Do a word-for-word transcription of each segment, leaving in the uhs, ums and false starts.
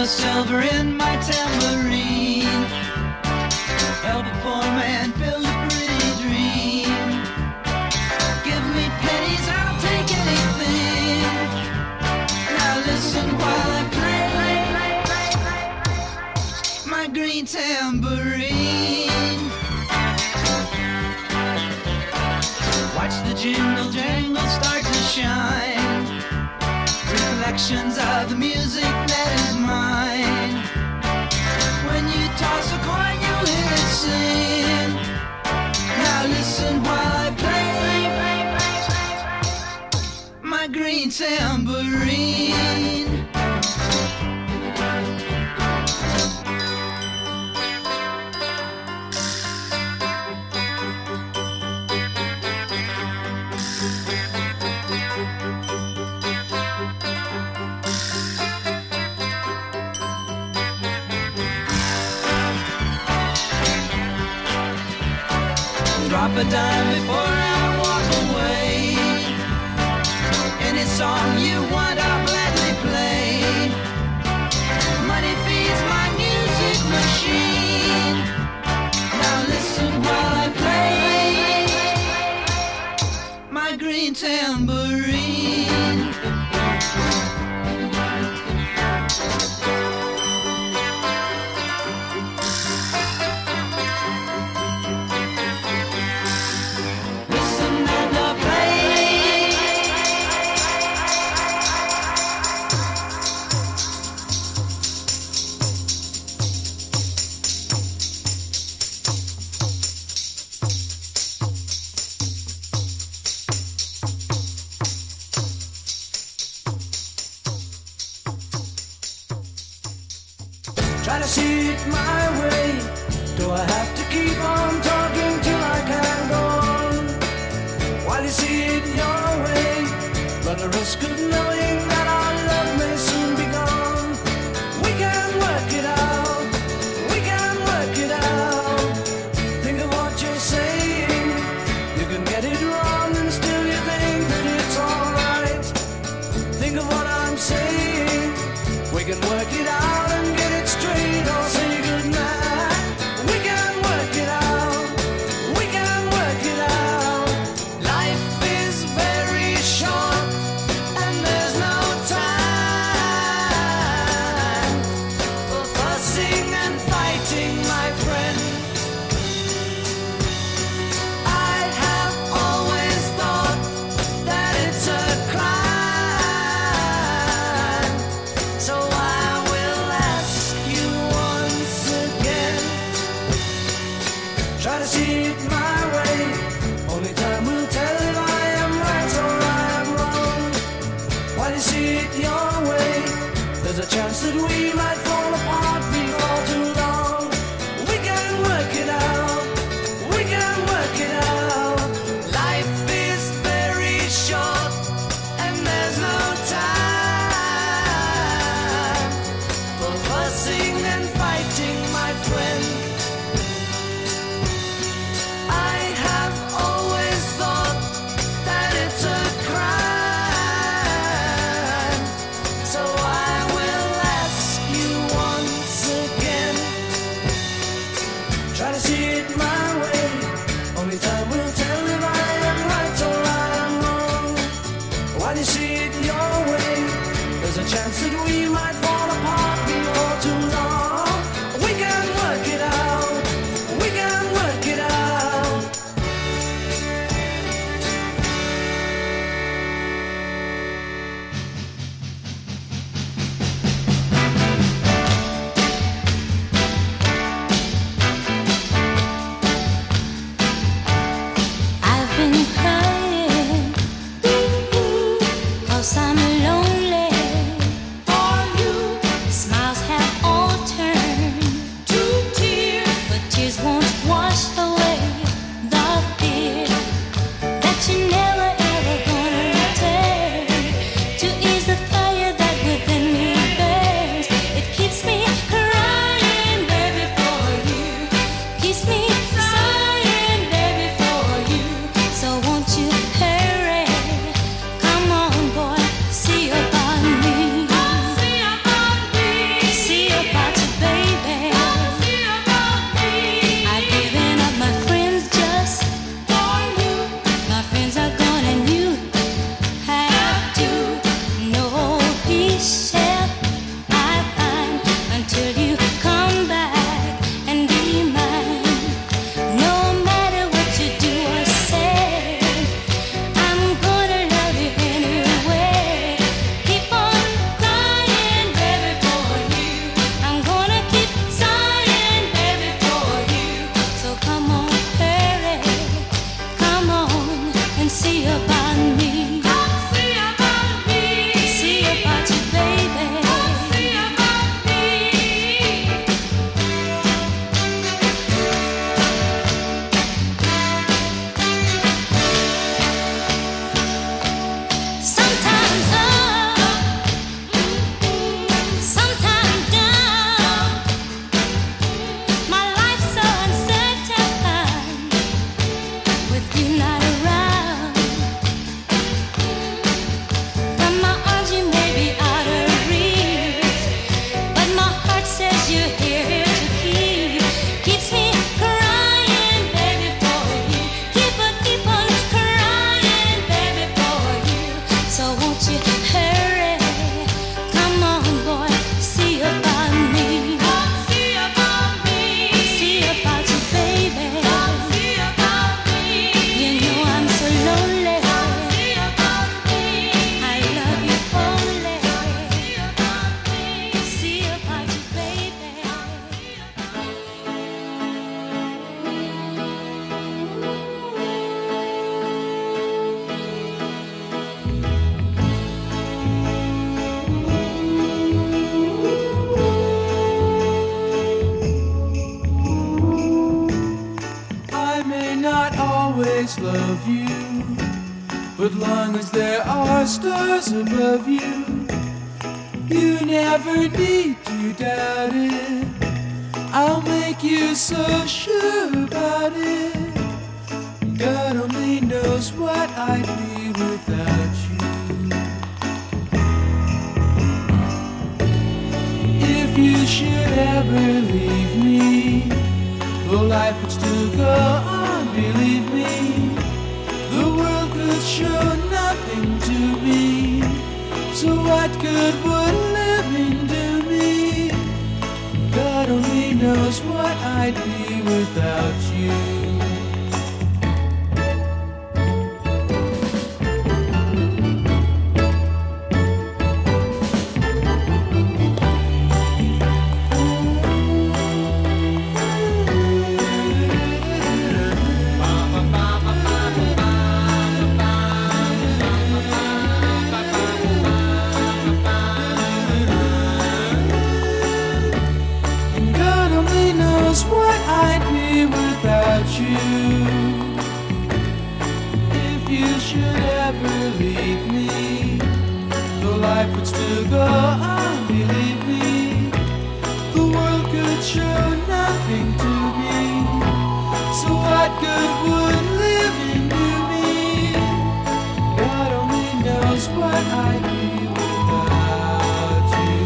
the silver in my tambourine. Help a poor man build a pretty dream. Give me pennies, I'll take anything. Now listen while I play my green tambourine. Watch the jingle jangle start to shine. Reflections of the music that is mine. When you toss a coin, you hear it sing. Now listen while I play my green tambourine. Drop a dime before I walk away. Any song you want, I'll gladly play. Money feeds my music machine. Now listen while I play my green tambourine. Try to see it my way. Do I have to keep on talking till I can go on? While you see it your way, run the risk of knowing that our love may soon be gone. We can work it out. We can work it out. Think of what you're saying. You can get it wrong and still you think that it's alright. Think of what I'm saying. We can work it out and get it straight or say goodnight. We can work it out. We can work it out. Life is very short and there's no time for fussing and fighting, my friend. I have always thought that it's a crime. So I will ask you once again. Try to see it my way. Only time will tell if I am right or I am wrong. While you see it your way, there's a chance that we might fall apart before too long. We can work it out. We can work it out. Life is very short and there's no time for fussing and fighting, my friend. I have always thought that it's a crime. So I will ask you once again. Try to see it my way. Only time will tell if I am right or I am wrong. While you see it your way, there's a chance that we might fall apart before too long. We can work it out. We can work it out. I've been crying, 'cause I'm lonely for you. Smiles have all turned to tears, but tears won't wash away the fear that you're never ever gonna return. To ease the fire that within me burns, it keeps me crying, baby, for you. Keeps me sighing, baby, for you. So won't you hurry? Come on, boy, see your But long as there are stars above you, you never need to doubt it. I'll make you so sure about it. God only knows what I'd be without you. If you should ever leave me, though life would still go on, believe me, the world could show nothing to me. So what good would living do me? God only knows what I'd be without you. What I'd be without you. If you should ever leave me, though life would still go on, believe me, the world could show nothing to me. So what good would living do me? God only knows what I'd be without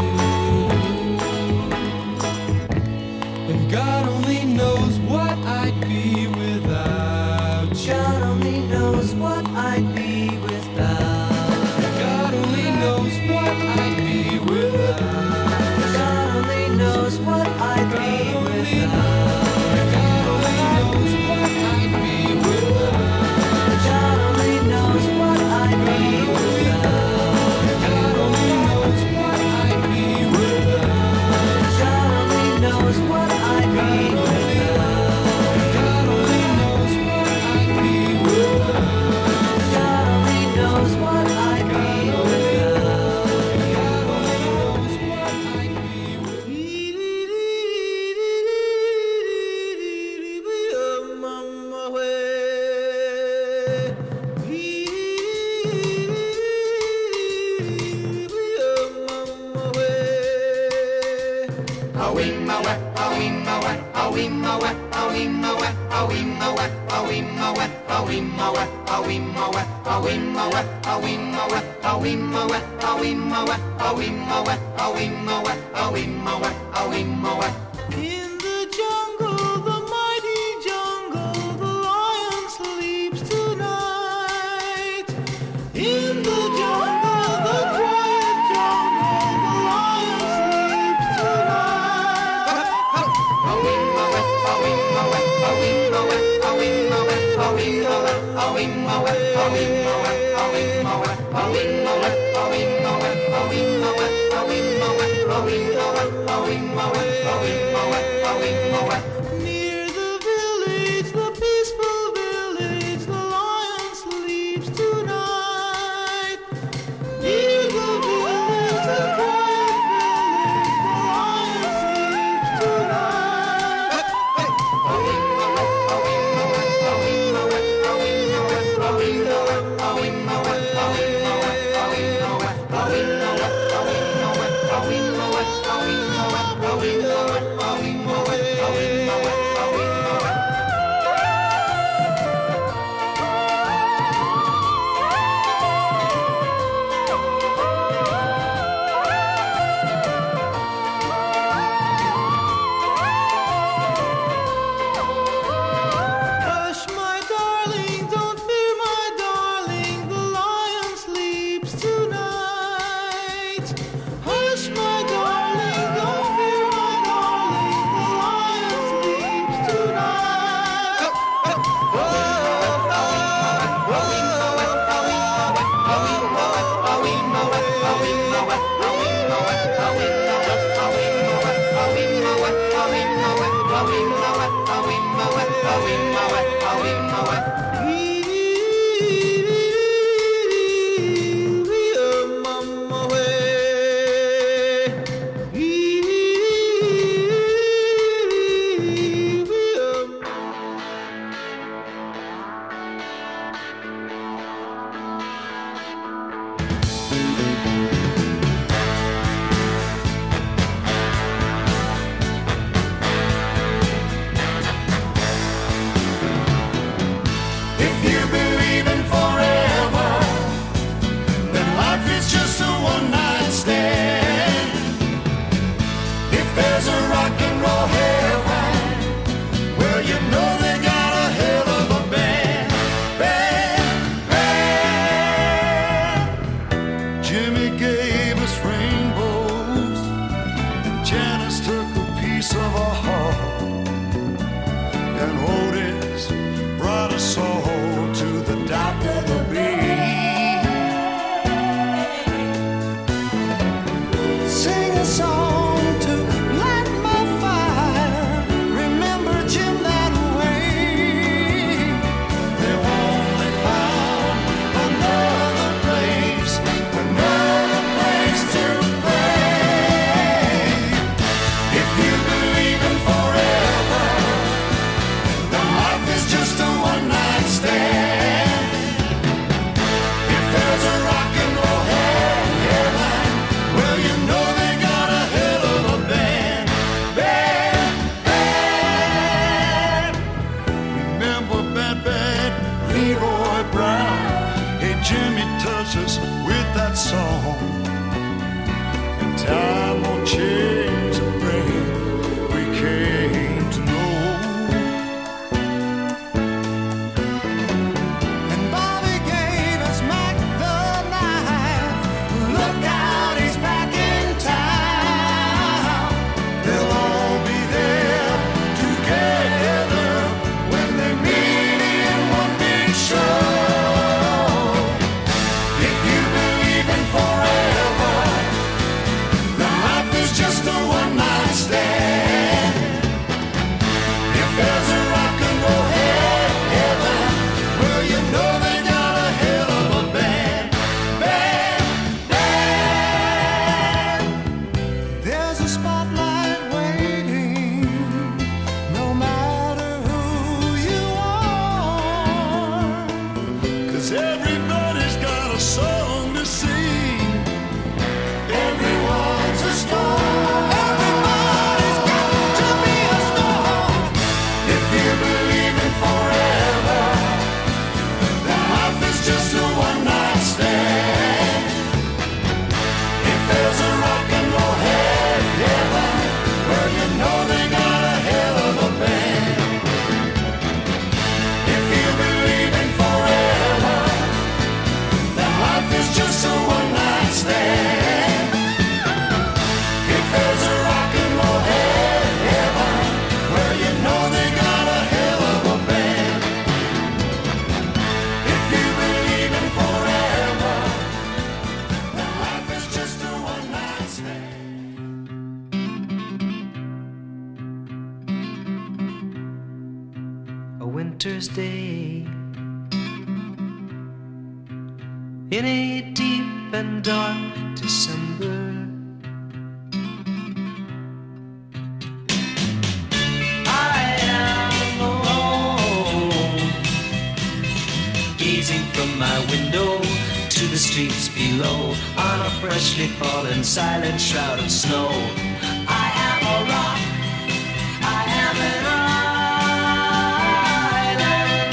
you. And God only knows what I'd be without you. God only knows what I'd be without. God only knows what I'd be without. God only knows what I'd be without. God only knows what I'd be without. God only knows what I'd be without. God only knows what I'd be without. God only knows what I'd be without. God only knows what I'd be without. God only knows what I'd be without. God only knows what I'd be In the jungle, the mighty jungle, the lion sleeps tonight. In the jungle, the quiet jungle, the lion sleeps tonight. Near the village, the peaceful village, the lion sleeps tonight. Near the village, the quiet village, the lion sleeps tonight. Near one night stand. If there's a rock and roll heaven, well, you know they got a hell of a band. Band, band. Jimmy gave us rainbows, and Janice took a piece of our heart, and Otis brought us all to the dock of the bay. Sing a song to light my fire. Remember Jim that way. They've only found another place, another place to play. If you believe in forever, then life is just a one-night stand. If there's a rock and roll heaven, well, you know they got a hell of a band. Band, band. Remember Bad Bad Leroy Brown? Hey, Jimmy touched us with that song. And time will change the brain we came to know. And Bobby gave us Mac the knife. Look out, he's back in town. They'll all be there together when they meet in one big show. If you believe in forever, then life is just a one-night stand. If there's a rock and roll heaven, well, you know they got a hell of a band. Band, band. There's a spotlight waiting, no matter who you are. 'Cause everybody's got a song to sing. Everyone's a star. Everybody's got to be a star. If you believe in forever, then life is just a one-night stand. If there's a rock and roll heaven, well, you know they got a hell of a band. If you believe in forever, then life is just a one-night stand. If there's a rock and roll heaven, well, you know they got a hell of a band. If you believe in forever, then life is just a one-night stand. A winter's day in a deep and dark December. I am alone, gazing from my window to the streets below on a freshly fallen silent shroud of snow. I am a rock, I am an island.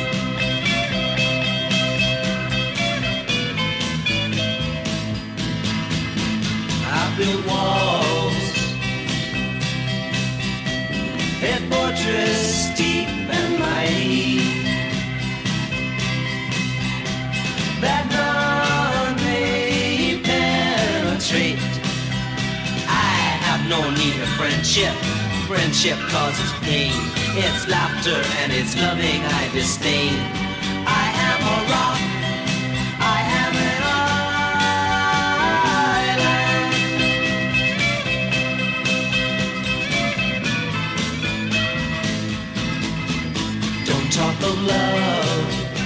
I built walls, a fortress deep and mighty, that none may penetrate. I have no need of friendship. Friendship causes pain. It's laughter and it's loving I disdain. I am a rock, I am an island. Don't talk of love.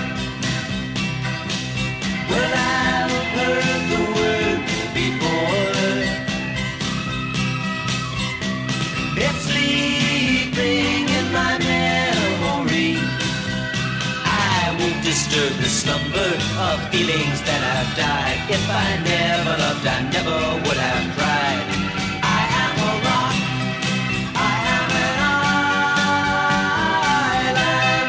Well, I've heard the word before. It's sleeping in my memory. I won't disturb the slumber of feelings that have died. If I never loved, I never would have cried. I am a rock, I am an island.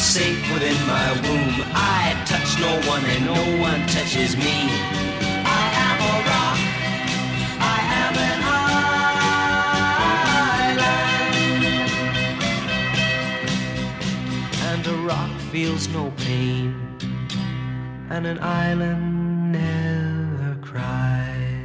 safe within my womb. I touch no one and no one touches me. I am a rock, I am an island. And a rock feels no pain, and an island never cries.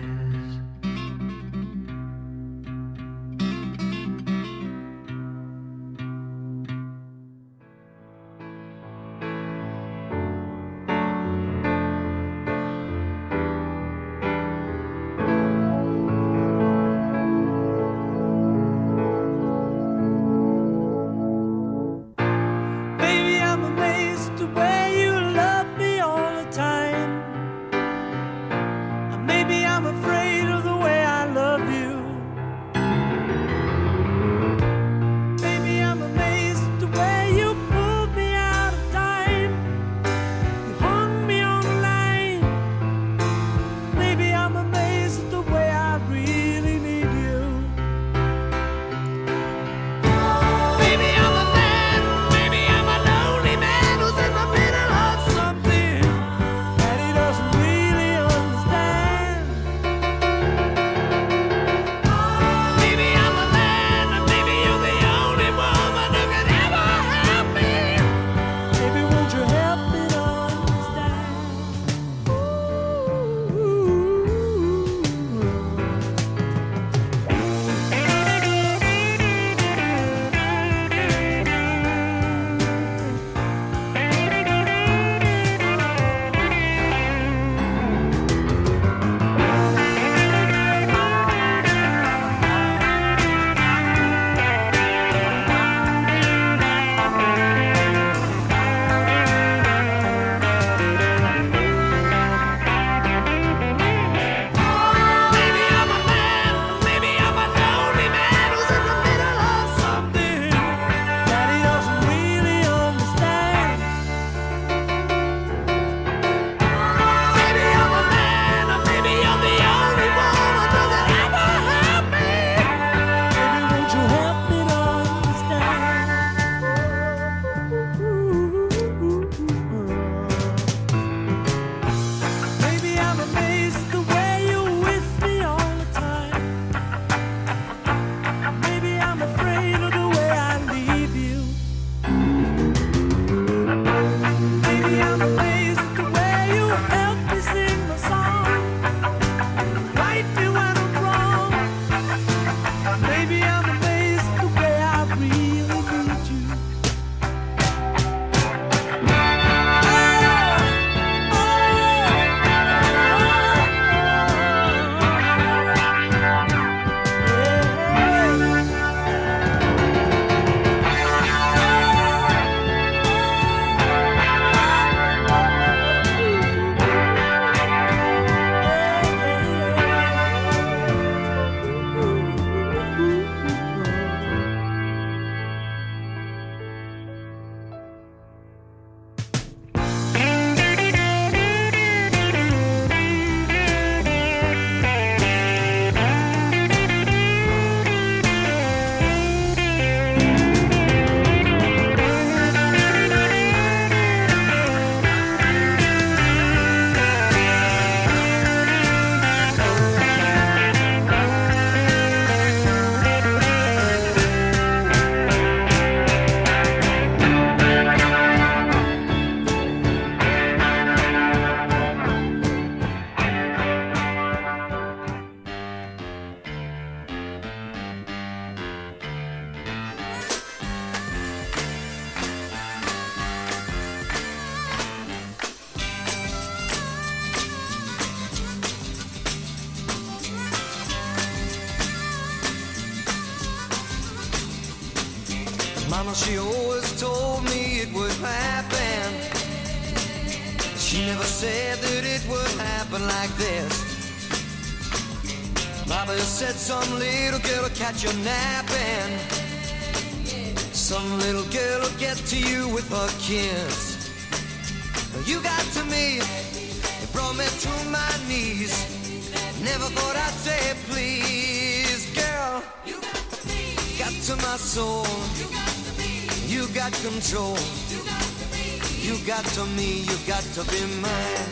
Mama, she always told me it would happen. She never said that it would happen like this. Mama said some little girl will catch you napping. Some little girl will get to you with her kiss. You got to me, it brought me to my knees. Never thought I'd say please, girl. You got to me, got to my soul. You got to me, you got control. You got to You got to me, you got to be mine.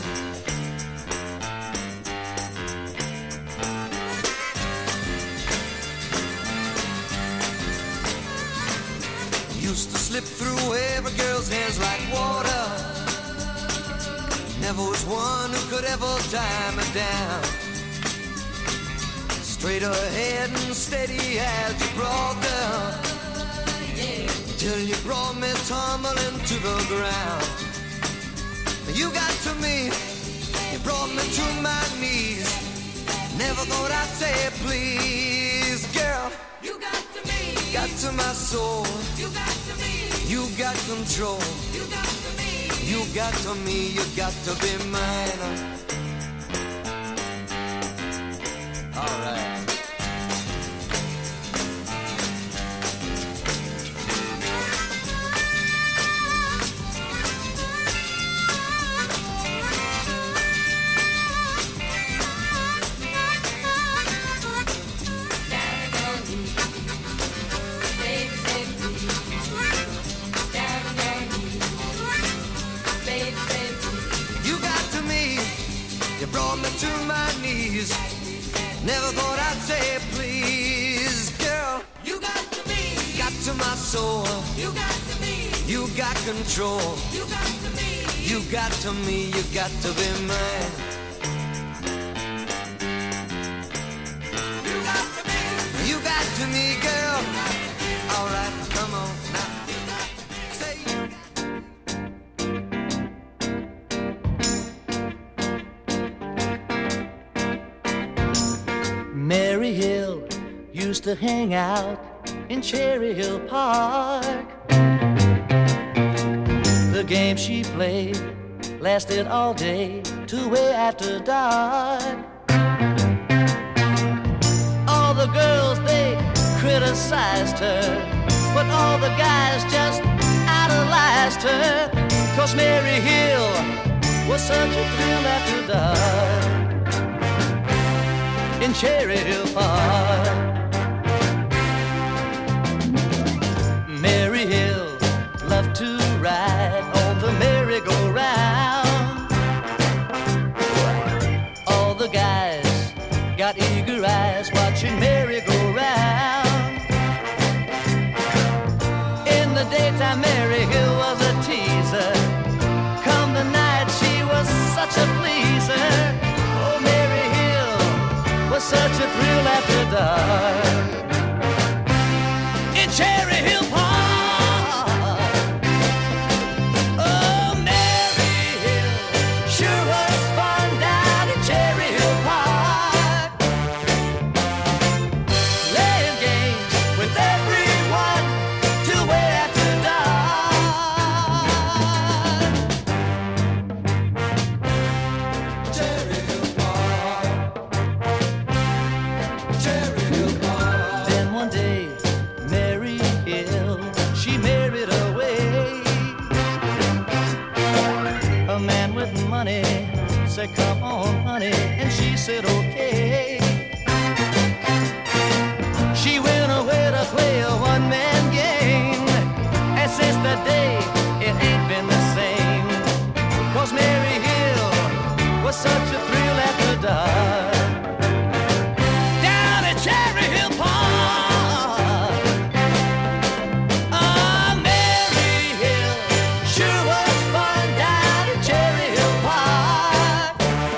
Used to slip through every girl's hands like water. Never was one who could ever tie me down. Straight ahead and steady as you brought down, till you brought me tumbling to the ground. You got to me, you brought me to my knees. Never thought I'd say please, girl. You got to me, got to my soul. You got to me, you got control. You got to me, you got to me, you got to be mine. All right. To my knees, never thought I'd say please, girl. You got to me, got to my soul. You got to me, you got control. You got to me, you got to me, you got to be mine. You got to me, you got to me, girl. All right, come on now. Say you got. Mary Hill used to hang out in Cherry Hill Park. The game she played lasted all day to way after dark. All the girls, they criticized her, but all the guys just idolized her, 'cause Mary Hill was such a thrill after dark in Cherry Hill Park. Mary Hill loved to ride on the merry-go-round. All the guys got eager eyes watching Mary go round. In the daytime, Mary Hill was a teaser. Come the night, she was such a pleaser. Oh, Mary Hill was such a thrill after dark in Cherry Hill Park. Oh, Mary Hill sure was fun down in Cherry Hill Park, playing games with everyone till way after dark. Cherry Hill Park, Cherry Hill Park. Then one day, Mary Hill, she married away. A man with money said, come on, honey, and she said, okay. She went away to play a one-man game, and since that day, it ain't been the same, 'cause Mary Hill was such a thrill after dark down at Cherry Hill Park. Ah, Mary Hill sure was fun down at Cherry Hill Park.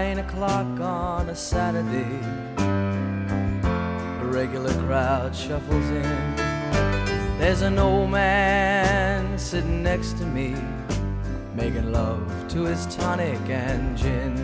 nine o'clock on a Saturday, a regular crowd shuffles in. There's an old man sitting next to me, making love to his tonic and gin.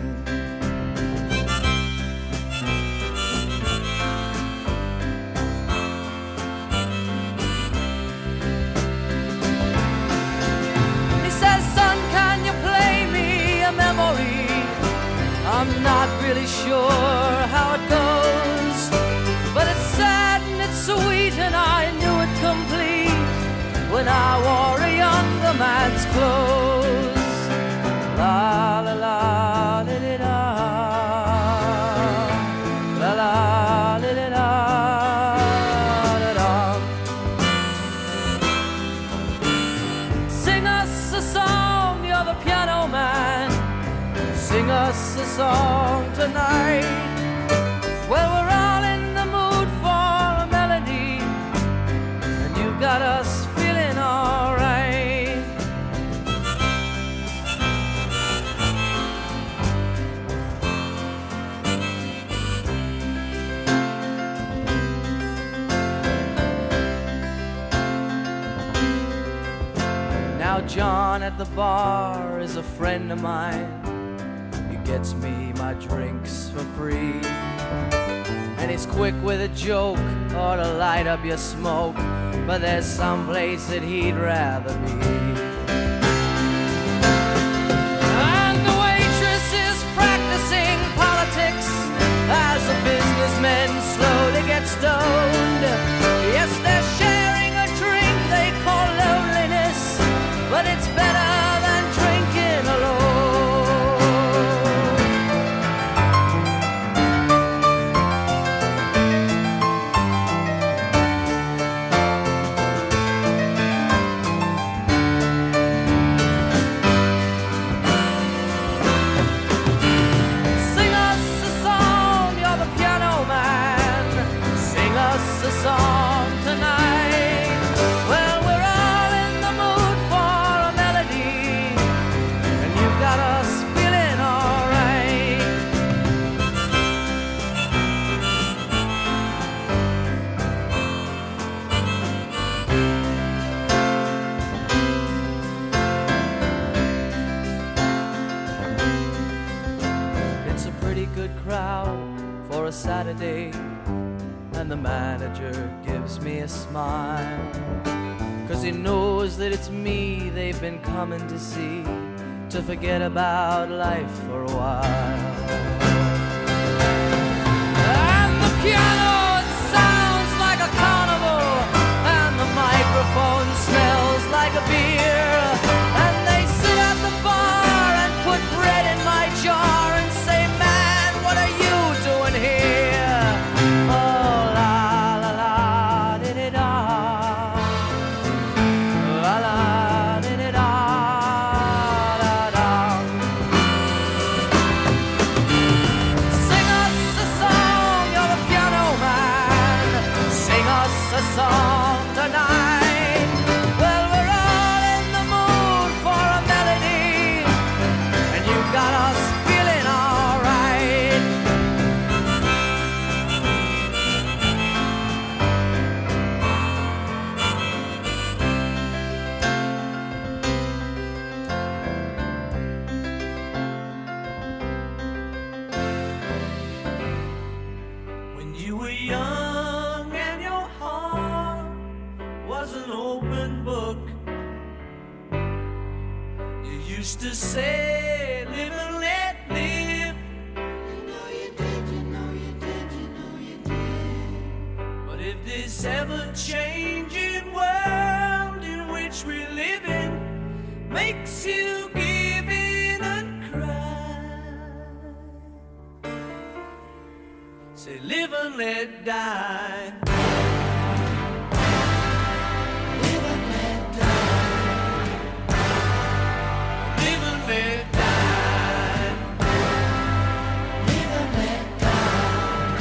He says, son, can you play me a memory? I'm not really sure how it goes, but it's sad and it's sweet, and I knew it complete when I wore a younger man's clothes. La la la la la la la la la la la. Sing us a song, you're the piano man. Sing us a song tonight. Well, we're all in the mood for a melody, and you've got us feeling all right. Now John at the bar is a friend of mine. He gets me my drinks for free, and he's quick with a joke or to light up your smoke, but there's some place that he'd rather be. And the waitress is practicing politics as the businessmen slowly get stoned. Yes, they're sharing a drink they call loneliness, but it's better than drinking alone. Sing us a song, you're the piano man. Sing us a song tonight. Well, we're all in the mood for a melody, and you've got us feeling all right. It's a pretty good crowd for a Saturday, and the manager gives me a smile, 'cause he knows that it's me they've been coming to see, to forget about life for a while. And the piano, it sounds like a carnival, and the microphone smells like a beer, and they sit at the bar and put bread in my jar and say, man, what are you doing here? Oh, la la la di di da, la la di di da da da. Sing us a song, you're the piano man. Sing us a song tonight. Well, we're all in the mood for a melody, and you've got us feeling all right. When you were young and your heart was an open book, you used to say, live and let live. You know you did, you know you did, you know you did. But if this ever-changing world in which we live in makes you give in and cry, say live and let die. Live and let die. Live and let die. Live and let die.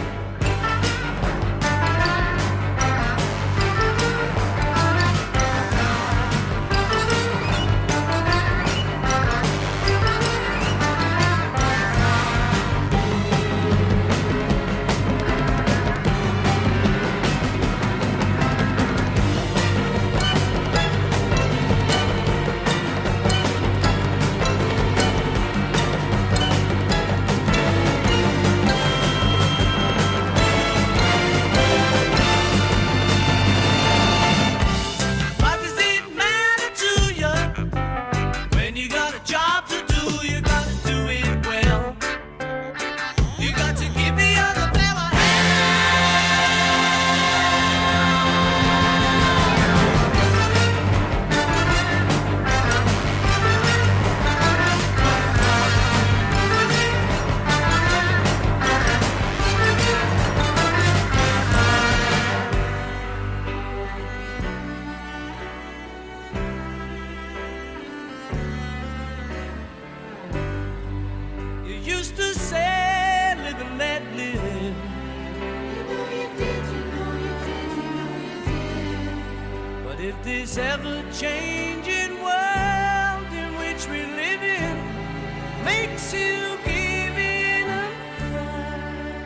this ever-changing world in which we live in makes you give in a cry.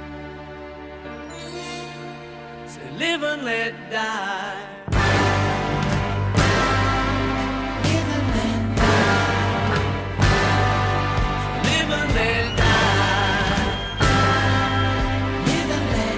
Say, live and let die. Live and let die. Live and let die. Live and let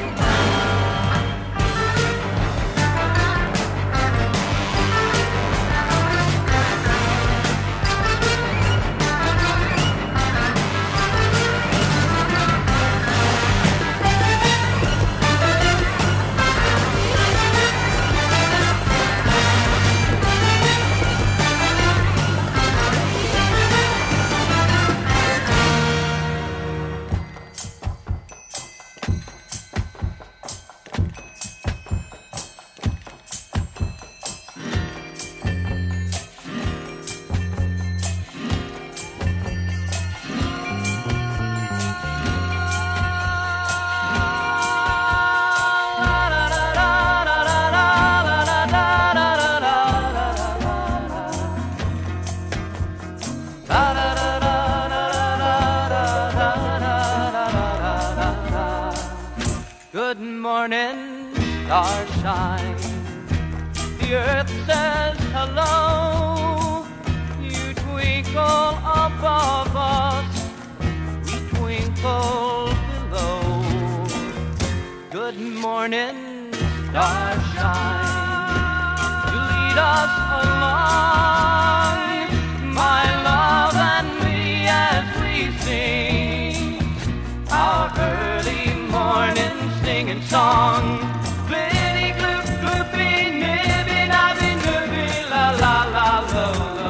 Good morning, starshine. The earth says hello. You twinkle above us, we twinkle below. Good morning, starshine. You lead us along, my love and me, as we sing our early morning singing song. Glitty gloop gloopy nibby nabby nibby la la la lo lo.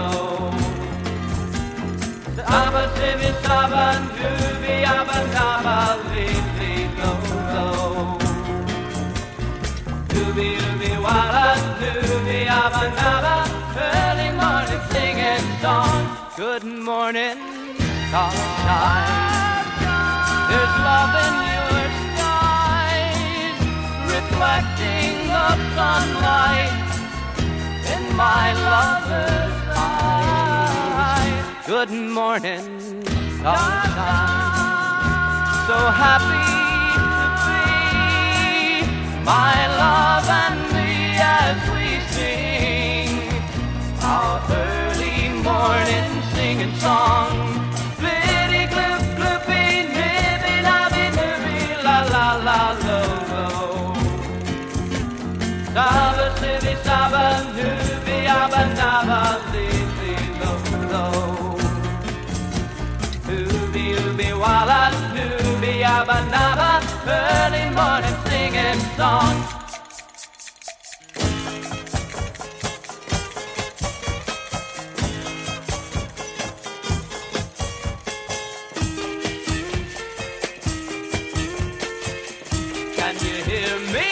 The abba sibby sabba nubby abba nabba li li lo lo. Nubby nubby walla nubby abba nabba. Early morning singing song. Good morning, starshine. There's love in your skies, reflecting the sunlight in my lover's eyes. Good morning, sunshine. So happy to be, my love and me, as we sing our early morning singing song. Glitty gloop gloopy nibby nabby nibby la la la lo lo. Saba sibby saba nubby abba nabba li li lo lo. Nubby nubby walla nubby abba nabba. Early morning singing song. Can you hear me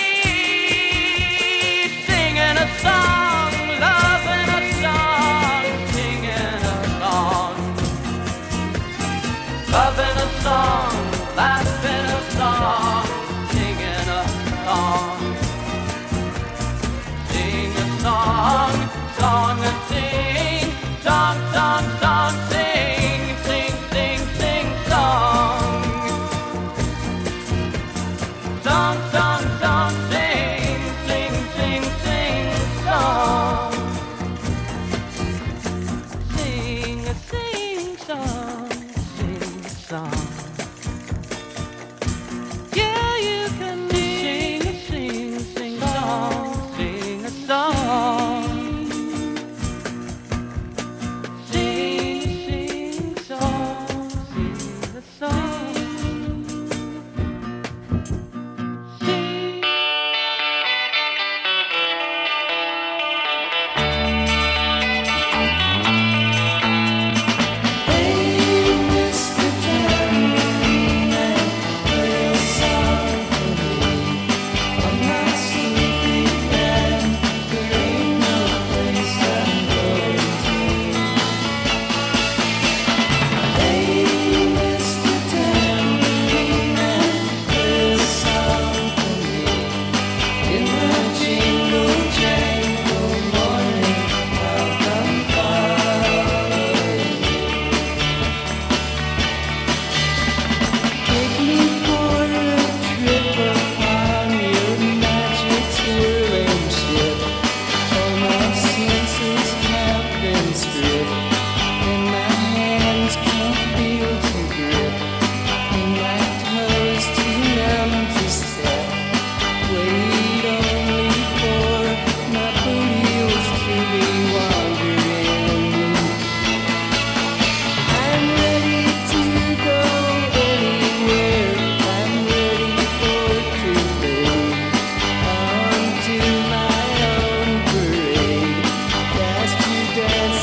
singing a song, loving a song, singing a song, loving a song, laughing a song, singing a song, sing a song, song and sing, song, song, song, sing, sing, sing, sing, song. Song, song, song, sing, sing, sing, sing, song. Sing a sing song, sing a song. Yeah, you can sing a sing, sing song, sing a song. Sing, sing song, sing a song. Hey, Mister Tell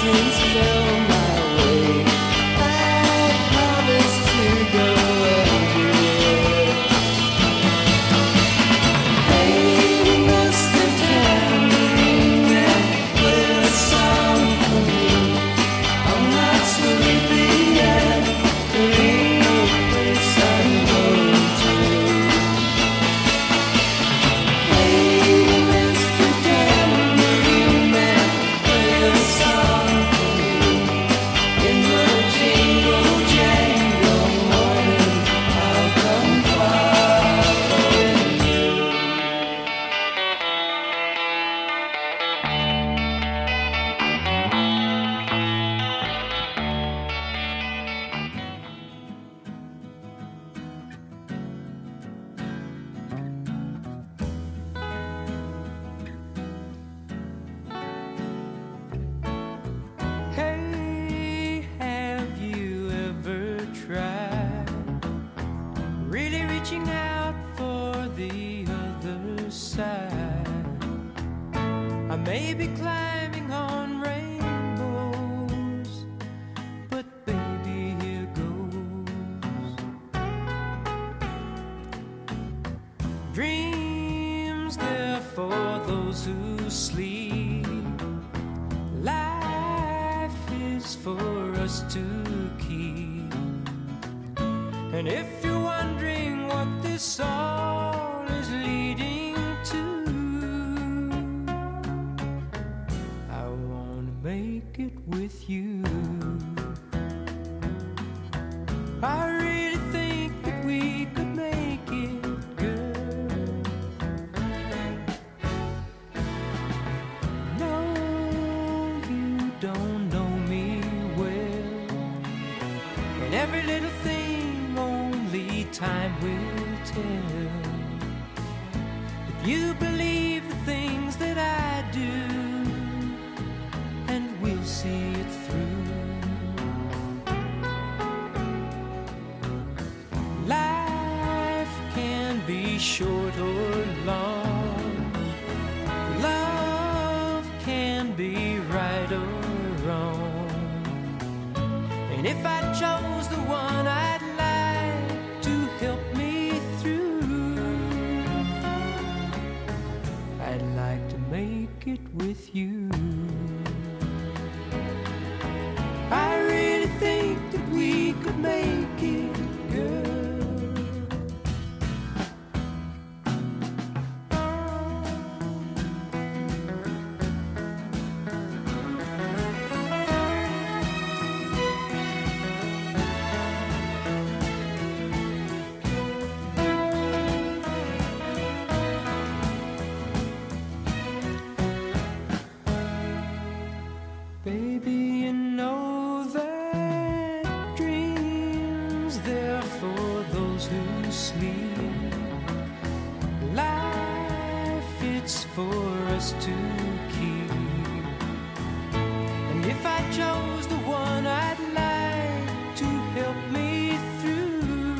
blessings flow my way. I promise to go and do it. Hey, Mister Tambourine Man, play a song for me. I'm not sleepy yet. There ain't no place I'm going to. Hey, Mister Tambourine Man, play a song for me. In the jingle jangle morning, I'll come following you. Hey, have you ever tried really reaching out for the other side? I may be climbing on rainbows, but baby, here goes. Dreams, they're for those who sleep. Life is for us to keep. And if you're wondering what this all is leading to, I wanna make it with you. I really think that we could make it, girl. No, you don't know me well, and every little thing only time will tell. If you believe the things that I do, and we'll see it through. Life can be short or long. Love can be right or wrong. And if I chose the one I'd like to help me through, I'd like to make it with you. I really think that we could make it, girl. Baby, you know that dreams, they're for those who sleep. Life, it's for us to keep. And if I chose the one I'd like to help me through,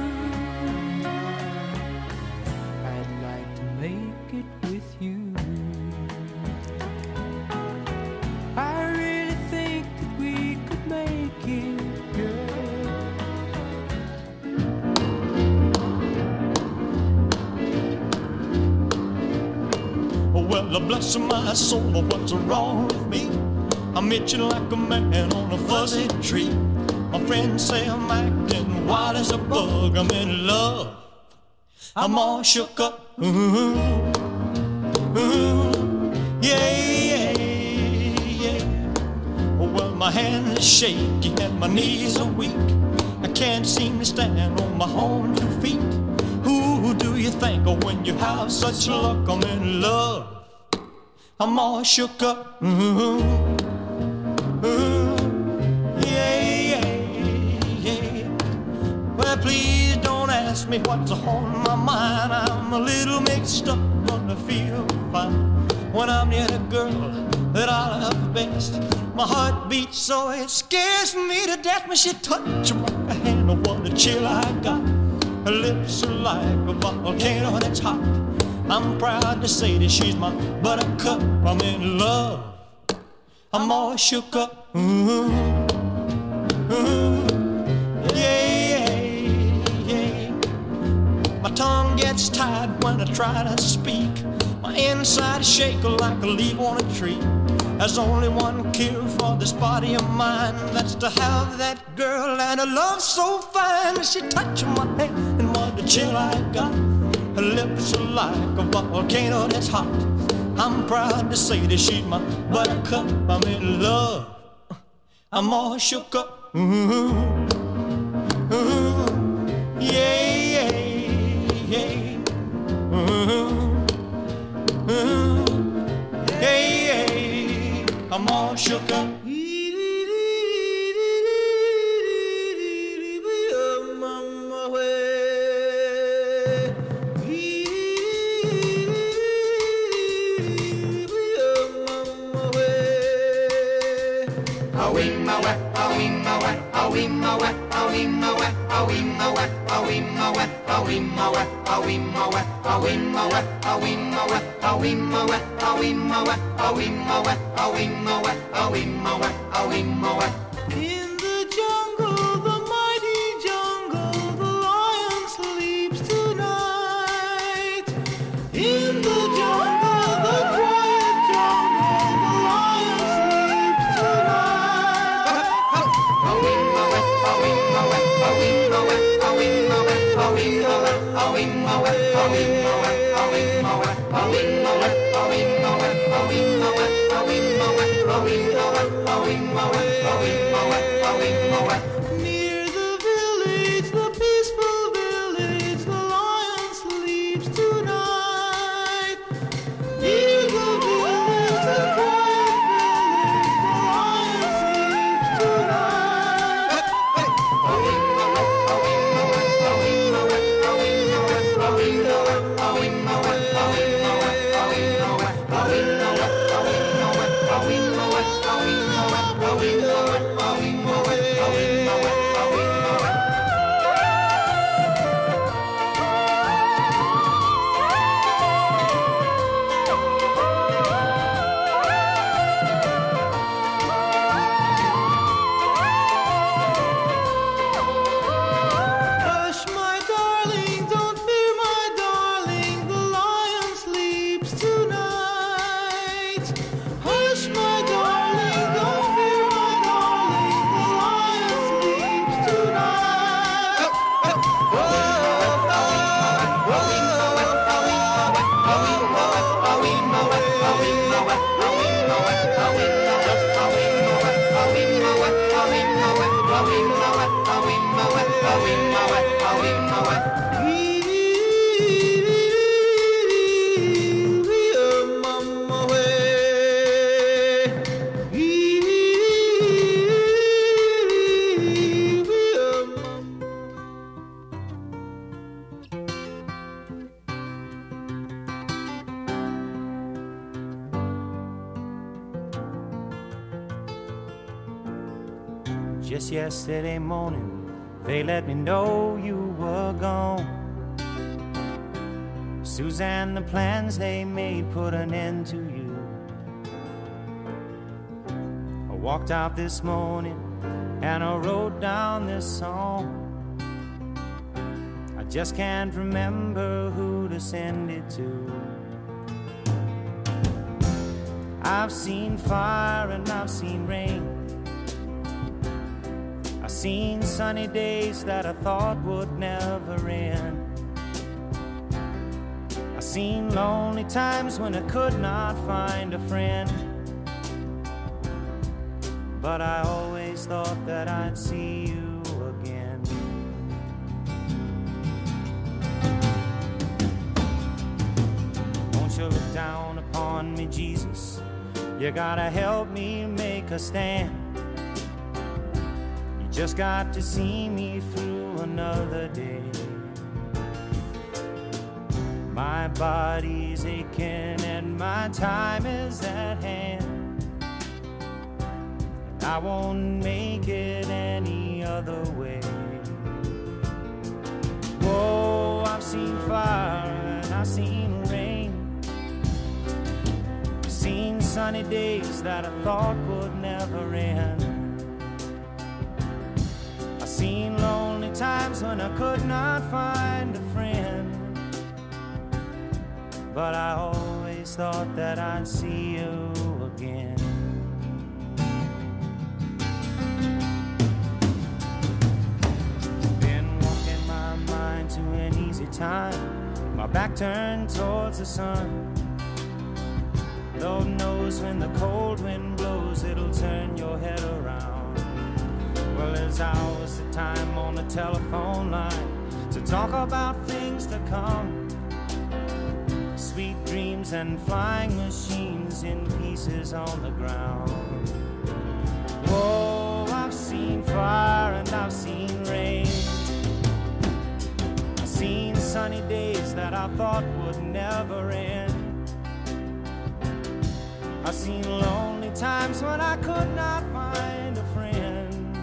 I'd like to make it with you. I really think that we could make it, girl. Well, bless my soul, what's wrong with me? I'm itching like a man on a fuzzy tree. My friends say I'm acting wild as a bug. I'm in love, I'm all shook up. Ooh, ooh, yeah, yeah, yeah. Well, my hands are shaky and my knees are weak. I can't seem to stand on my own two feet. Who do you think of when you have such luck? I'm in love, I'm all shook up. Ooh, ooh, yeah, yeah, yeah. Well, please don't ask me what's on my mind. I'm a little mixed up, but I feel fine when I'm near the girl that I love best. My heart beats so it scares me to death when she touches my hand. Oh, what a chill I got. Her lips are like a volcano that's hot. I'm proud to say that she's my buttercup. I'm in love, I'm all shook up. Ooh, ooh, yeah, yeah. My tongue gets tied when I try to speak. My inside shake like a leaf on a tree. There's only one cure for this body of mine. That's to have that girl and a love so fine. She touched my hand and what a chill I got. Her lips are like a volcano that's hot. I'm proud to say that she's my buttercup. I'm in love. I'm all shook up. Ooh, ooh, yeah, yeah, yeah. Ooh, ooh, yeah, yeah. I'm all shook up. In the jungle, the mighty jungle, the lion sleeps tonight. In the jungle, the quiet jungle, the lion sleeps tonight. Near the village, the peaceful village, the lion sleeps tonight. Near the village, the quiet village, the lion sleeps tonight. Hush, my darling, don't fear, my darling, the lion sleeps tonight. Hush, my darling, don't fear, my darling, the lion sleeps tonight. Just yesterday morning, they let me know you were gone. Suzanne, the plans they made put an end to you. I walked out this morning and I wrote down this song. I just can't remember who to send it to. I've seen fire and I've seen rain. I've seen sunny days that I thought would never end. I've seen lonely times when I could not find a friend. But I always thought that I'd see you again. Won't you look down upon me, Jesus? You gotta help me make a stand. You just got to see me through another day. My body's aching and my time is at hand. I won't make it any other way. Whoa, I've seen fire and I've seen rain. Seen sunny days that I thought would never end. I've seen lonely times when I could not find a friend, but I always thought that I'd see you again. Been walking my mind to an easy time, my back turned towards the sun. Lord knows when the cold wind blows, it'll turn your head around. Well, there's hours of time on the telephone line to talk about things to come. Sweet dreams and flying machines in pieces on the ground. Whoa, I've seen fire and I've seen rain. I've seen sunny days that I thought would never end. I've seen lonely times when I could not find a friend,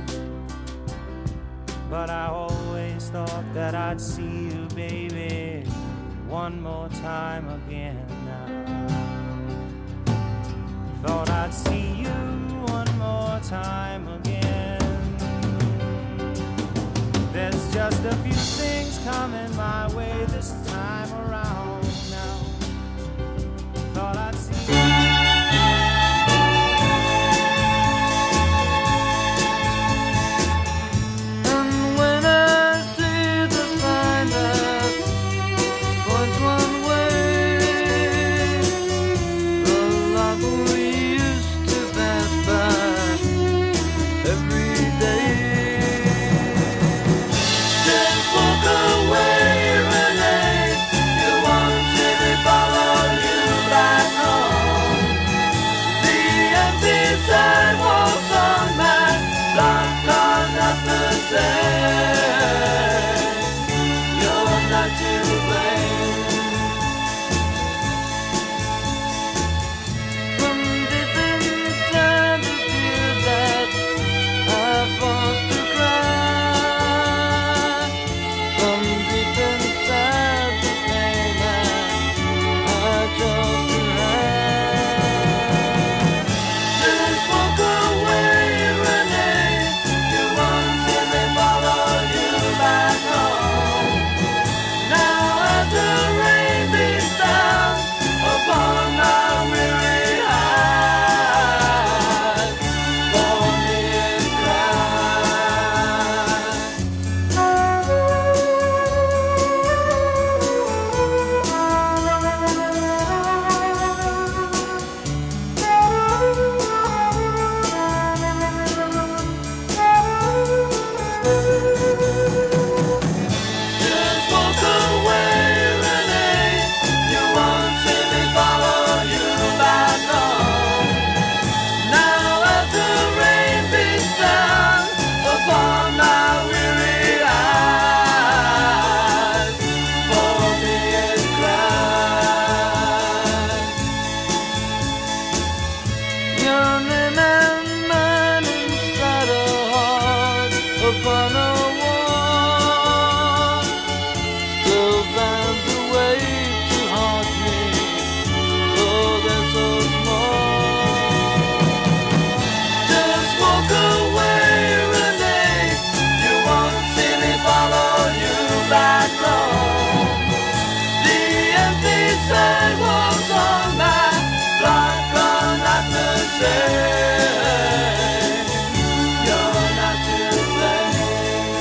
but I always thought that I'd see you, baby, one more time again now. Thought I'd see you one more time again. There's just a few things coming my way this time around now. Thought I'd see you. You're not to blame.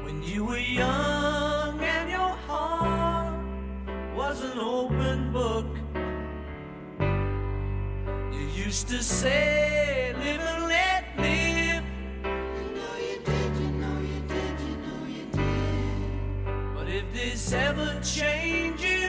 When you were young and your heart was an open book, you used to say, live and let live. You know you did, you know you did, you know you did. But if this ever changes,